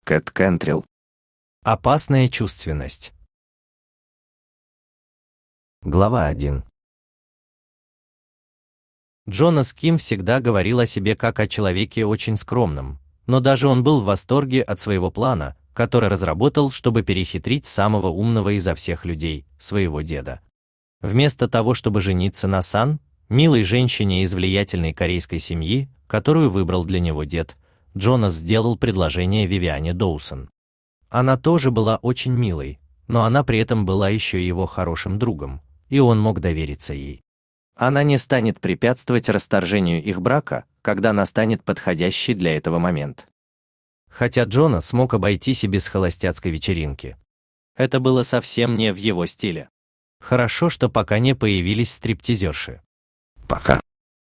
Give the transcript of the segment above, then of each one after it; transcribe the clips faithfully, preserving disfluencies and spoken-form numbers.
Кэт Кентрилл. Опасная чувственность. Глава один. Джонас Ким всегда говорил о себе как о человеке очень скромном, но даже он был в восторге от своего плана, который разработал, чтобы перехитрить самого умного изо всех людей, своего деда. Вместо того, чтобы жениться на Сан, милой женщине из влиятельной корейской семьи, которую выбрал для него дед, Джонас сделал предложение Вивиане Доусон. Она тоже была очень милой, но она при этом была еще его хорошим другом, и он мог довериться ей. Она не станет препятствовать расторжению их брака, когда настанет подходящий для этого момент. Хотя Джонас смог обойтись и без холостяцкой вечеринки. Это было совсем не в его стиле. Хорошо, что пока не появились стриптизерши. Пока.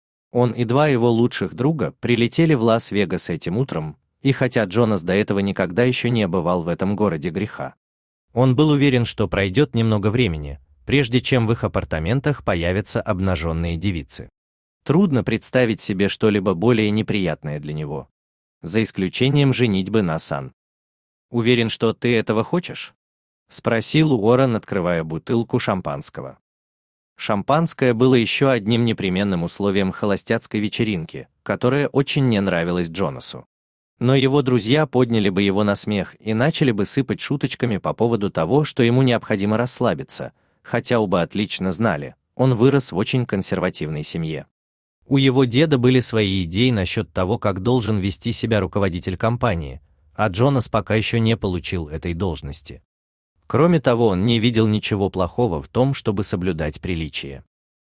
Он и два его лучших друга прилетели в Лас-Вегас этим утром, и хотя Джонас до этого никогда еще не бывал в этом городе греха, он был уверен, что пройдет немного времени, прежде чем в их апартаментах появятся обнаженные девицы. Трудно представить себе что-либо более неприятное для него. За исключением женитьбы на Сан. «Уверен, что ты этого хочешь?» — спросил Уоррен, открывая бутылку шампанского. Шампанское было еще одним непременным условием холостяцкой вечеринки, которая очень не нравилась Джонасу. Но его друзья подняли бы его на смех и начали бы сыпать шуточками по поводу того, что ему необходимо расслабиться, хотя оба отлично знали, он вырос в очень консервативной семье. У его деда были свои идеи насчет того, как должен вести себя руководитель компании, а Джонас пока еще не получил этой должности. Кроме того, он не видел ничего плохого в том, чтобы соблюдать приличие.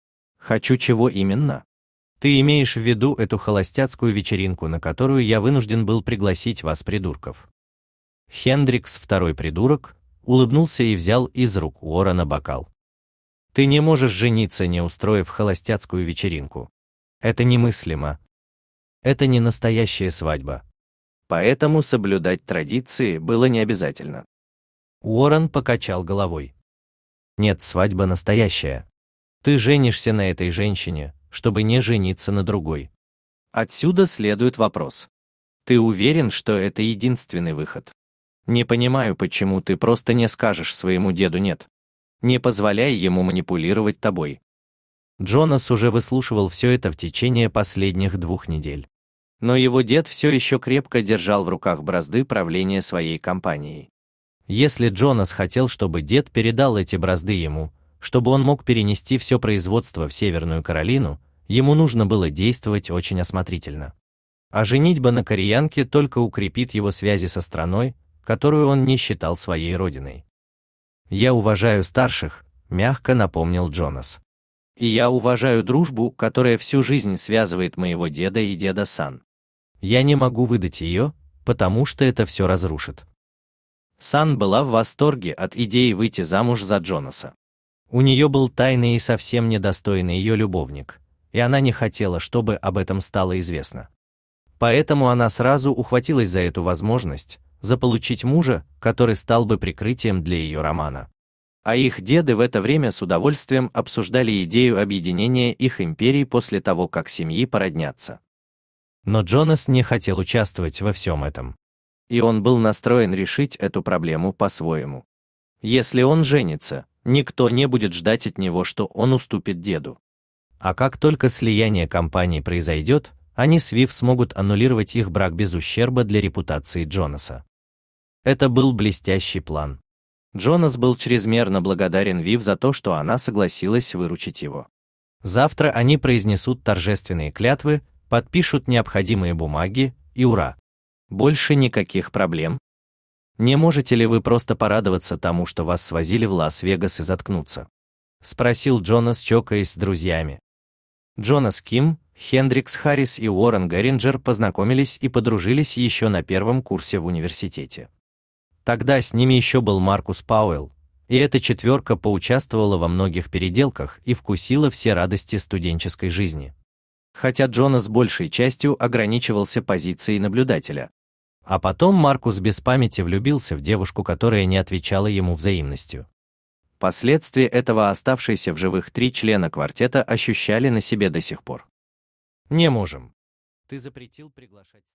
«Хочу чего именно? Ты имеешь в виду эту холостяцкую вечеринку, на которую я вынужден был пригласить вас, придурков?» Хендрикс, второй придурок, улыбнулся и взял из рук Уоррена бокал. «Ты не можешь жениться, не устроив холостяцкую вечеринку. Это немыслимо. Это не настоящая свадьба. Поэтому соблюдать традиции было не обязательно». Уоррен покачал головой. «Нет, свадьба настоящая. Ты женишься на этой женщине, чтобы не жениться на другой. Отсюда следует вопрос. Ты уверен, что это единственный выход? Не понимаю, почему ты просто не скажешь своему деду «нет». Не позволяй ему манипулировать тобой». Джонас уже выслушивал все это в течение последних двух недель. Но его дед все еще крепко держал в руках бразды правления своей компанией. Если Джонас хотел, чтобы дед передал эти бразды ему, чтобы он мог перенести все производство в Северную Каролину, ему нужно было действовать очень осмотрительно. А женитьба на кореянке только укрепит его связи со страной, которую он не считал своей родиной. «Я уважаю старших», — мягко напомнил Джонас. «И я уважаю дружбу, которая всю жизнь связывает моего деда и деда Сан. Я не могу выдать ее, потому что это все разрушит». Сан была в восторге от идеи выйти замуж за Джонаса. У нее был тайный и совсем недостойный ее любовник, и она не хотела, чтобы об этом стало известно. Поэтому она сразу ухватилась за эту возможность, заполучить мужа, который стал бы прикрытием для ее романа. А их деды в это время с удовольствием обсуждали идею объединения их империй после того, как семьи породнятся. Но Джонас не хотел участвовать во всем этом. И он был настроен решить эту проблему по-своему. Если он женится, никто не будет ждать от него, что он уступит деду. А как только слияние компаний произойдет, они с Вив смогут аннулировать их брак без ущерба для репутации Джонаса. Это был блестящий план. Джонас был чрезмерно благодарен Вив за то, что она согласилась выручить его. Завтра они произнесут торжественные клятвы, подпишут необходимые бумаги, и ура! Больше никаких проблем. Не можете ли вы просто порадоваться тому, что вас свозили в Лас-Вегас и заткнуться? Спросил Джонас, чокаясь с друзьями. Джонас Ким, Хендрикс Харрис и Уоррен Герринджер познакомились и подружились еще на первом курсе в университете. Тогда с ними еще был Маркус Пауэлл, и эта четверка поучаствовала во многих переделках и вкусила все радости студенческой жизни. Хотя Джонас большей частью ограничивался позицией наблюдателя. А потом Маркус без памяти влюбился в девушку, которая не отвечала ему взаимностью. Последствия этого оставшиеся в живых три члена квартета ощущали на себе до сих пор. «Не можем. Ты запретил приглашать